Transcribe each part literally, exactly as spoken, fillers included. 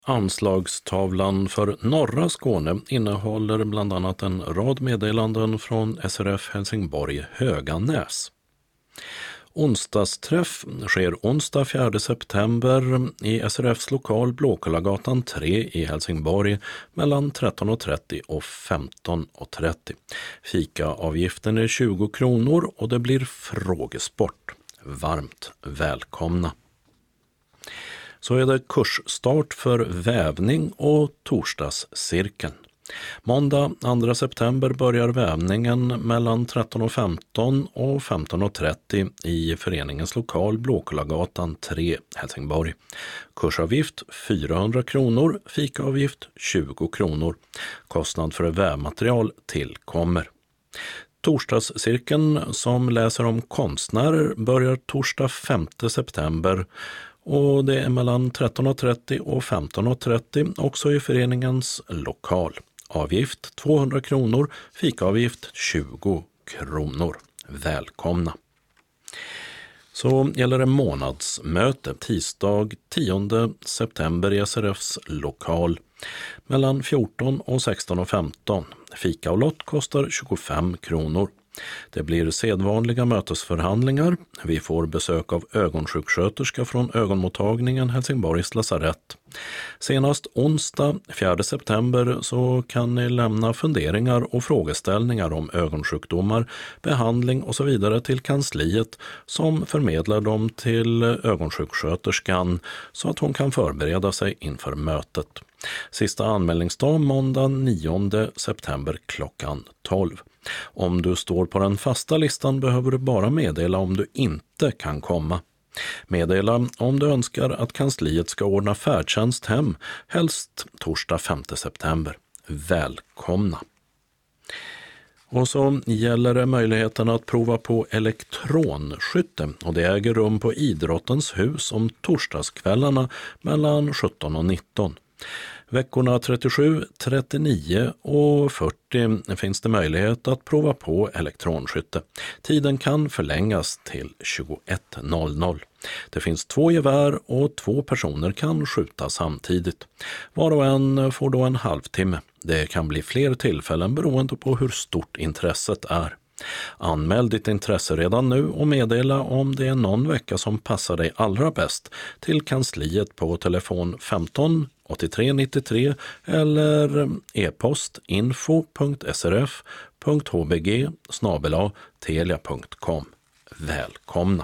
Anslagstavlan för norra Skåne innehåller bland annat en rad meddelanden från S R F Helsingborg Höganäs. Onsdagsträff sker onsdag fjärde september i S R F:s lokal Blåkullagatan tre i Helsingborg mellan tretton och trettio och femton och trettio. Fikaavgiften är tjugo kronor och det blir frågesport. Varmt välkomna. Så är det kursstart för vävning och torsdagscirkeln. Måndag andra september börjar vävningen mellan tretton och femton och femton och trettio i föreningens lokal Blåkullagatan tre Helsingborg. Kursavgift fyrahundra kronor, fikaavgift tjugo kronor. Kostnad för vävmaterial tillkommer. Torsdagscirkeln som läser om konstnärer börjar torsdag femte september och det är mellan tretton och trettio och femton och trettio också i föreningens lokal. Avgift tvåhundra kronor, fikaavgift tjugo kronor. Välkomna. Så gäller det månadsmöte tisdag tionde september i S R F:s lokal mellan fjorton och sexton och femton. Fika och lott kostar tjugofem kronor. Det blir sedvanliga mötesförhandlingar. Vi får besök av ögonsjuksköterska från ögonmottagningen Helsingborgs lasarett. Senast onsdag fjärde september så kan ni lämna funderingar och frågeställningar om ögonsjukdomar, behandling och så vidare till kansliet som förmedlar dem till ögonsjuksköterskan så att hon kan förbereda sig inför mötet. Sista anmälningsdag måndag nionde september klockan tolv. Om du står på den fasta listan behöver du bara meddela om du inte kan komma. Meddela om du önskar att kansliet ska ordna färdtjänst hem, helst torsdag femte september. Välkomna! Och så gäller det möjligheten att prova på elektronskytte och det äger rum på Idrottens hus om torsdagskvällarna mellan sjutton och nitton. Veckorna trettiosju, trettionio och fyrtio finns det möjlighet att prova på elektronskytte. Tiden kan förlängas till tjugoett noll noll. Det finns två gevär och två personer kan skjuta samtidigt. Var och en får då en halvtimme. Det kan bli fler tillfällen beroende på hur stort intresset är. Anmäl ditt intresse redan nu och meddela om det är någon vecka som passar dig allra bäst till kansliet på telefon femton åttiotre nittiotre eller e-post info punkt s r f punkt h b g snabel-a telia punkt com. Välkomna!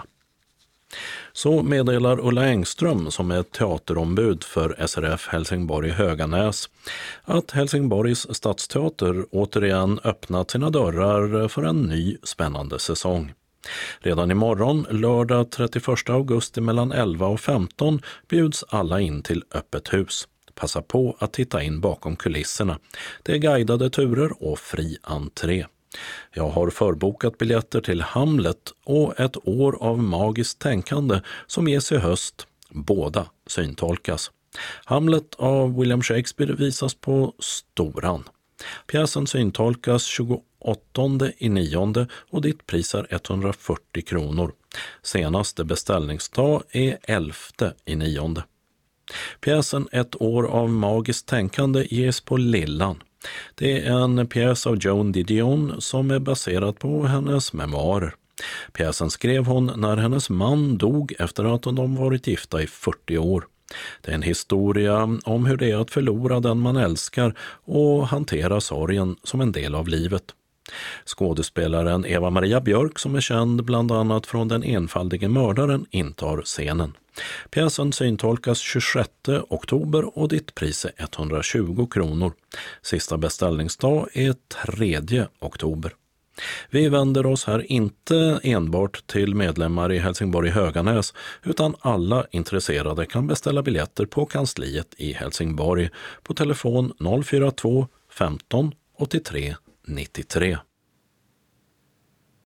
Så meddelar Ulla Engström som är teaterombud för S R F Helsingborg Höganäs att Helsingborgs stadsteater återigen öppnat sina dörrar för en ny spännande säsong. Redan imorgon, lördag trettioförsta augusti mellan elva och femton bjuds alla in till öppet hus. Passa på att titta in bakom kulisserna. Det är guidade turer och fri entré. Jag har förbokat biljetter till Hamlet och ett år av magiskt tänkande som ges i höst. Båda syntolkas. Hamlet av William Shakespeare visas på Storan. Pjäsen syntolkas tjugoåttonde i nionde och ditt pris är etthundrafyrtio kronor. Senaste beställningsdag är elfte i nionde. Pjäsen Ett år av magiskt tänkande ges på Lillan. Det är en pjäs av Joan Didion som är baserad på hennes memoarer. Pjäsen skrev hon när hennes man dog efter att de varit gifta i fyrtio år. Det är en historia om hur det är att förlora den man älskar och hantera sorgen som en del av livet. Skådespelaren Eva-Maria Björk som är känd bland annat från Den enfaldige mördaren intar scenen. Pjäsen syntolkas tjugosjätte oktober och ditt pris är etthundratjugo kronor. Sista beställningsdag är tredje oktober. Vi vänder oss här inte enbart till medlemmar i Helsingborg Höganäs utan alla intresserade kan beställa biljetter på kansliet i Helsingborg på telefon noll fyra två femton åttiotre nittiotre.